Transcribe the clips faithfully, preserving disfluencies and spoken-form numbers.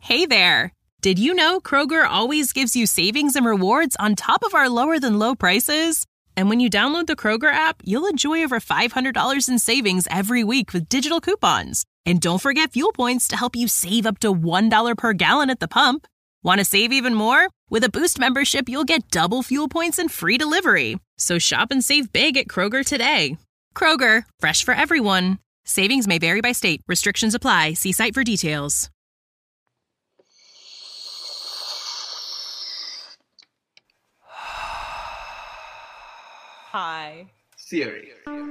Hey there! Did you know Kroger always gives you savings and rewards on top of our lower-than-low prices? And when you download the Kroger app, you'll enjoy over five hundred dollars in savings every week with digital coupons. And don't forget fuel points to help you save up to one dollar per gallon at the pump. Want to save even more? With a Boost membership, you'll get double fuel points and free delivery. So shop and save big at Kroger today. Kroger, fresh for everyone. Savings may vary by state. Restrictions apply. See site for details. Hi. Theory.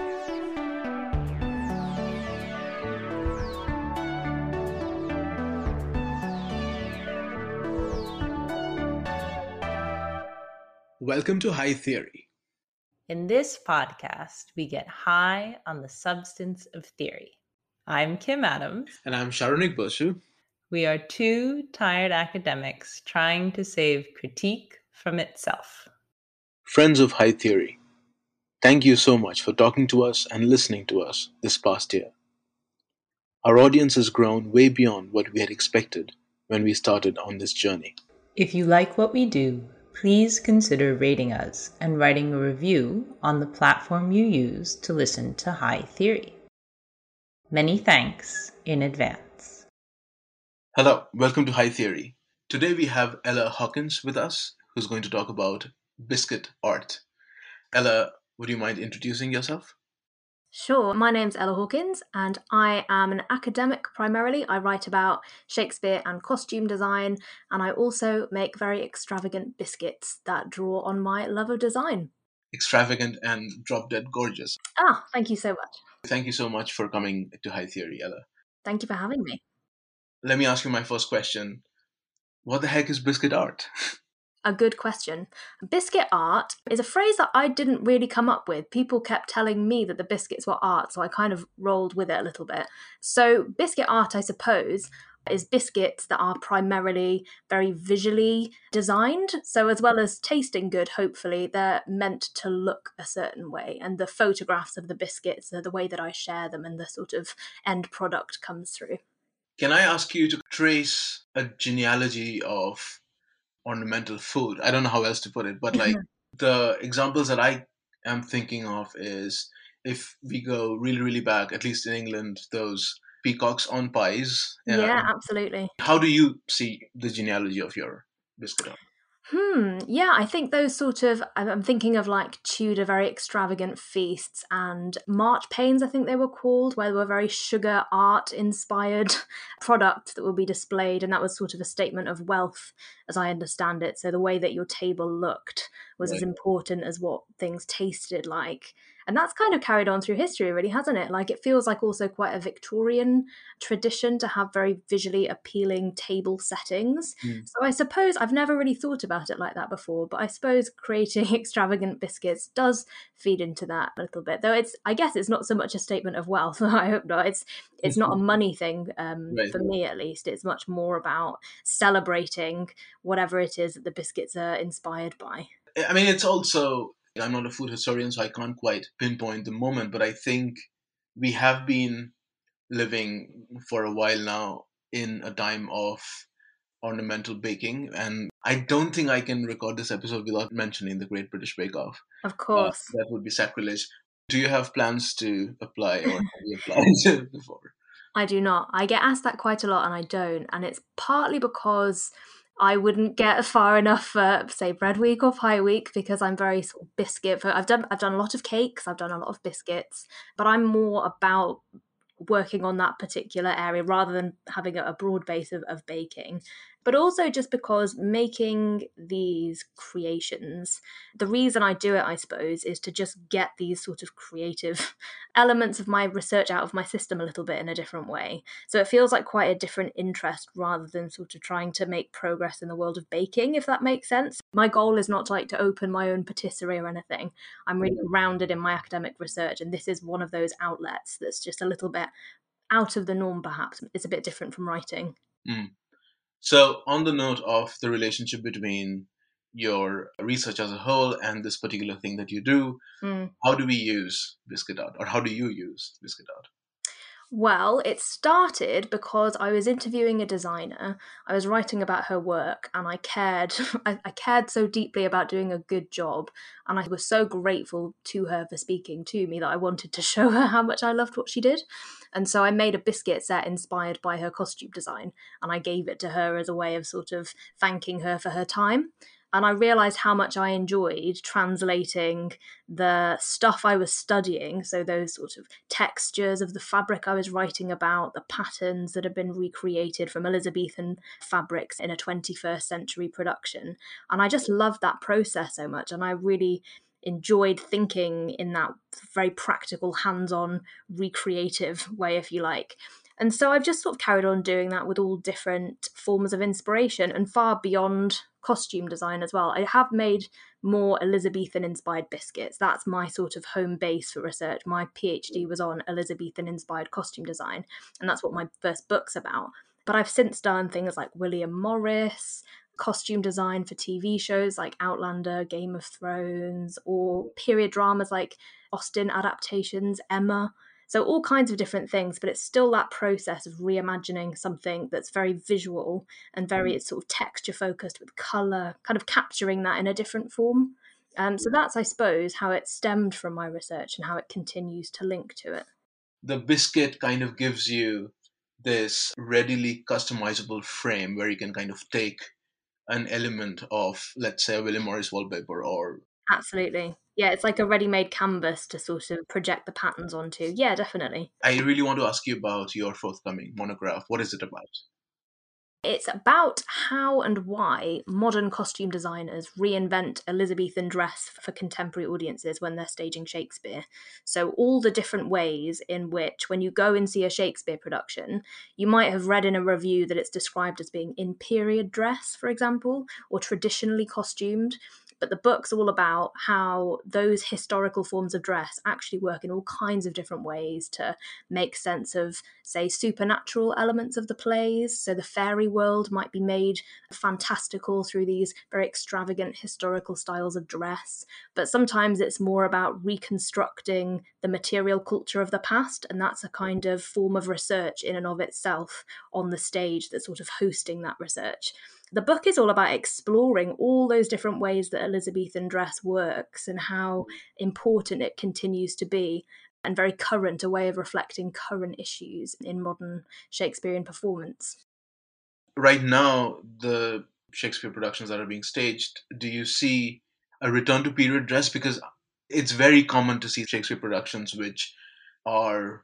Welcome to High Theory. In this podcast, we get high on the substance of theory. I'm Kim Adams. And I'm Sharonik Basu. We are two tired academics trying to save critique from itself. Friends of High Theory, thank you so much for talking to us and listening to us this past year. Our audience has grown way beyond what we had expected when we started on this journey. If you like what we do, please consider rating us and writing a review on the platform you use to listen to High Theory. Many thanks in advance. Hello, welcome to High Theory. Today we have Ella Hawkins with us, who's going to talk about biscuit art. Ella, would you mind introducing yourself? Sure, my name's Ella Hawkins and I am an academic primarily. I write about Shakespeare and costume design, and I also make very extravagant biscuits that draw on my love of design. Extravagant and drop-dead gorgeous. Ah, thank you so much. Thank you so much for coming to High Theory, Ella. Thank you for having me. Let me ask you my first question. What the heck is biscuit art? A good question. Biscuit art is a phrase that I didn't really come up with. People kept telling me that the biscuits were art, so I kind of rolled with it a little bit. So biscuit art, I suppose, is biscuits that are primarily very visually designed. So as well as tasting good, hopefully, they're meant to look a certain way. And the photographs of the biscuits are the way that I share them, and the sort of end product comes through. Can I ask you to trace a genealogy of ornamental food? I don't know how else to put it, but like the examples that I am thinking of is if we go really, really back, at least in England, those peacocks on pies. uh, Yeah, absolutely. How do you see the genealogy of your biscuit art? Hmm, yeah, I think those sort of, I'm I'm thinking of like Tudor, very extravagant feasts and March Pains, I think they were called, where they were very sugar art inspired products that would be displayed. And that was sort of a statement of wealth, as I understand it. So the way that your table looked was as Right. important as what things tasted like. And that's kind of carried on through history, really, hasn't it? Like, it feels like also quite a Victorian tradition to have very visually appealing table settings. Mm. So I suppose I've never really thought about it like that before, but I suppose creating extravagant biscuits does feed into that a little bit. Though it's, I guess, it's not so much a statement of wealth. I hope not. It's it's not a money thing um, Right. for me, at least. It's much more about celebrating whatever it is that the biscuits are inspired by. I mean, it's also, I'm not a food historian, so I can't quite pinpoint the moment, but I think we have been living for a while now in a time of ornamental baking, and I don't think I can record this episode without mentioning the Great British Bake Off. Of Uh, course. that would be sacrilege. Do you have plans to apply, or have you applied before? I do not. I get asked that quite a lot and I don't. And it's partly because I wouldn't get far enough for, say, bread week or pie week, because I'm very sort of biscuit. I've done I've done a lot of cakes, I've done a lot of biscuits, but I'm more about working on that particular area rather than having a broad base of, of baking. But also just because making these creations, the reason I do it, I suppose, is to just get these sort of creative elements of my research out of my system a little bit in a different way. So it feels like quite a different interest rather than sort of trying to make progress in the world of baking, if that makes sense. My goal is not like to open my own patisserie or anything. I'm really grounded in my academic research, and this is one of those outlets that's just a little bit out of the norm, perhaps. It's a bit different from writing. Mm. So, on the note of the relationship between your research as a whole and this particular thing that you do, Mm. how do we use biscuit art, or how do you use biscuit art? Well, it started because I was interviewing a designer. I was writing about her work, and I cared. I, I cared so deeply about doing a good job, and I was so grateful to her for speaking to me that I wanted to show her how much I loved what she did. And so I made a biscuit set inspired by her costume design, and I gave it to her as a way of sort of thanking her for her time. And I realised how much I enjoyed translating the stuff I was studying, so those sort of textures of the fabric I was writing about, the patterns that have been recreated from Elizabethan fabrics in a twenty-first century production. And I just loved that process so much, and I really enjoyed thinking in that very practical, hands-on, recreative way, if you like. And so I've just sort of carried on doing that with all different forms of inspiration and far beyond costume design as well. I have made more Elizabethan inspired biscuits. That's my sort of home base for research. My PhD was on Elizabethan inspired costume design, and that's what my first book's about. But I've since done things like William Morris, costume design for T V shows like Outlander, Game of Thrones, or period dramas like Austen adaptations, Emma. So all kinds of different things, but it's still that process of reimagining something that's very visual and very it's sort of texture focused with colour, kind of capturing that in a different form. Um, so that's, I suppose, how it stemmed from my research and how it continues to link to it. The biscuit kind of gives you this readily customizable frame where you can kind of take an element of, let's say, a William Morris wallpaper or... Absolutely. Yeah, it's like a ready-made canvas to sort of project the patterns onto. Yeah, definitely. I really want to ask you about your forthcoming monograph. What is it about? It's about how and why modern costume designers reinvent Elizabethan dress for contemporary audiences when they're staging Shakespeare. So all the different ways in which, when you go and see a Shakespeare production, you might have read in a review that it's described as being in period dress, for example, or traditionally costumed. But the book's all about how those historical forms of dress actually work in all kinds of different ways to make sense of, say, supernatural elements of the plays. So the fairy world might be made fantastical through these very extravagant historical styles of dress. But sometimes it's more about reconstructing the material culture of the past, and that's a kind of form of research in and of itself on the stage that's sort of hosting that research. The book is all about exploring all those different ways that Elizabethan dress works and how important it continues to be, and very current, a way of reflecting current issues in modern Shakespearean performance. Right now, the Shakespeare productions that are being staged, do you see a return to period dress? Because it's very common to see Shakespeare productions which are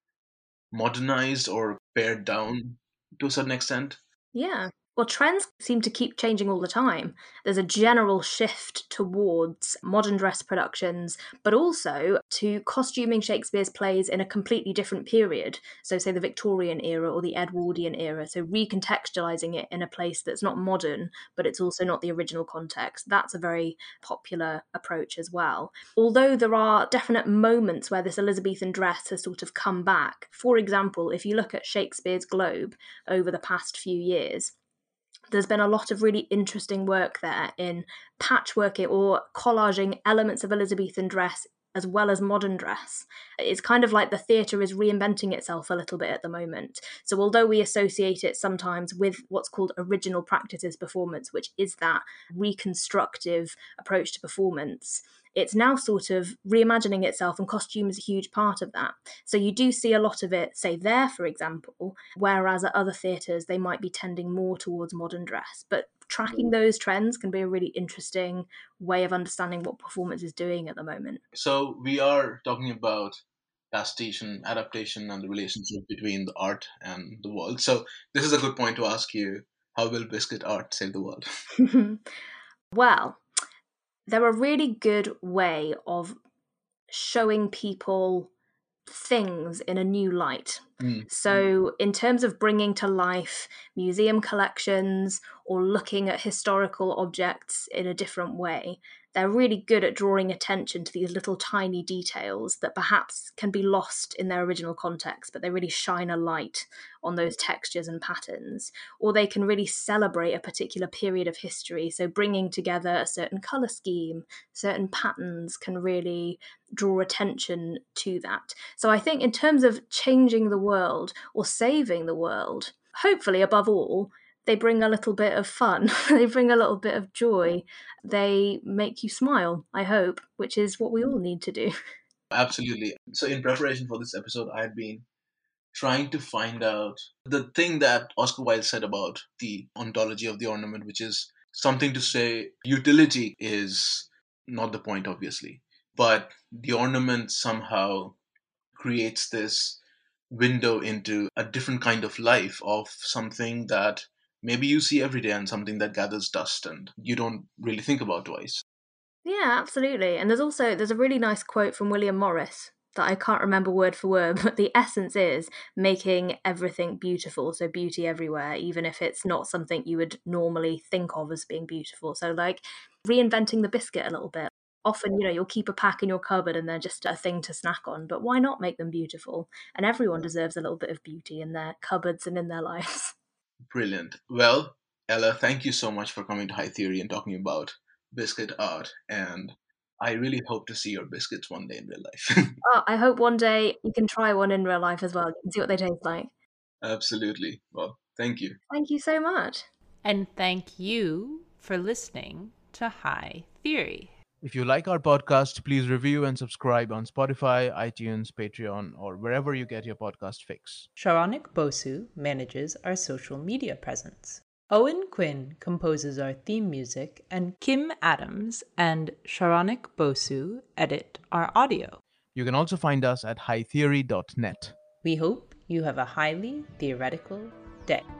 modernized or pared down to a certain extent. Yeah. Well, trends seem to keep changing all the time. There's a general shift towards modern dress productions, but also to costuming Shakespeare's plays in a completely different period. So, say, the Victorian era or the Edwardian era. So, recontextualizing it in a place that's not modern, but it's also not the original context. That's a very popular approach as well. Although there are definite moments where this Elizabethan dress has sort of come back. For example, if you look at Shakespeare's Globe over the past few years, there's been a lot of really interesting work there in patchworking or collaging elements of Elizabethan dress as well as modern dress. It's kind of like the theatre is reinventing itself a little bit at the moment. So although we associate it sometimes with what's called original practices performance, which is that reconstructive approach to performance, it's now sort of reimagining itself, and costume is a huge part of that. So you do see a lot of it, say, there, for example, whereas at other theatres, they might be tending more towards modern dress. But tracking those trends can be a really interesting way of understanding what performance is doing at the moment. So we are talking about pastiche and adaptation and the relationship between the art and the world. So this is a good point to ask you, how will biscuit art save the world? Well, they're a really good way of showing people things in a new light. Mm. So in terms of bringing to life museum collections or looking at historical objects in a different way, they're really good at drawing attention to these little tiny details that perhaps can be lost in their original context, but they really shine a light on those textures and patterns. Or they can really celebrate a particular period of history. So bringing together a certain colour scheme, certain patterns can really draw attention to that. So I think in terms of changing the world or saving the world, hopefully above all, they bring a little bit of fun. They bring a little bit of joy. They make you smile, I hope, which is what we all need to do. Absolutely. So in preparation for this episode, I had been trying to find out the thing that Oscar Wilde said about the ontology of the ornament, which is something to say utility is not the point, obviously, but the ornament somehow creates this window into a different kind of life of something that maybe you see every day and something that gathers dust and you don't really think about twice. Yeah, absolutely. And there's also, there's a really nice quote from William Morris that I can't remember word for word, but the essence is making everything beautiful. So beauty everywhere, even if it's not something you would normally think of as being beautiful. So like reinventing the biscuit a little bit. Often, you know, you'll keep a pack in your cupboard and they're just a thing to snack on, but why not make them beautiful? And everyone deserves a little bit of beauty in their cupboards and in their lives. Brilliant. Well, Ella, thank you so much for coming to High Theory and talking about biscuit art. And I really hope to see your biscuits one day in real life. Oh, I hope one day you can try one in real life as well. You can see what they taste like. Absolutely. Well, thank you. Thank you so much. And thank you for listening to High Theory. If you like our podcast, please review and subscribe on Spotify, iTunes, Patreon, or wherever you get your podcast fix. Sharonik Bosu manages our social media presence. Owen Quinn composes our theme music, and Kim Adams and Sharonik Bosu edit our audio. You can also find us at high theory dot net. We hope you have a highly theoretical day.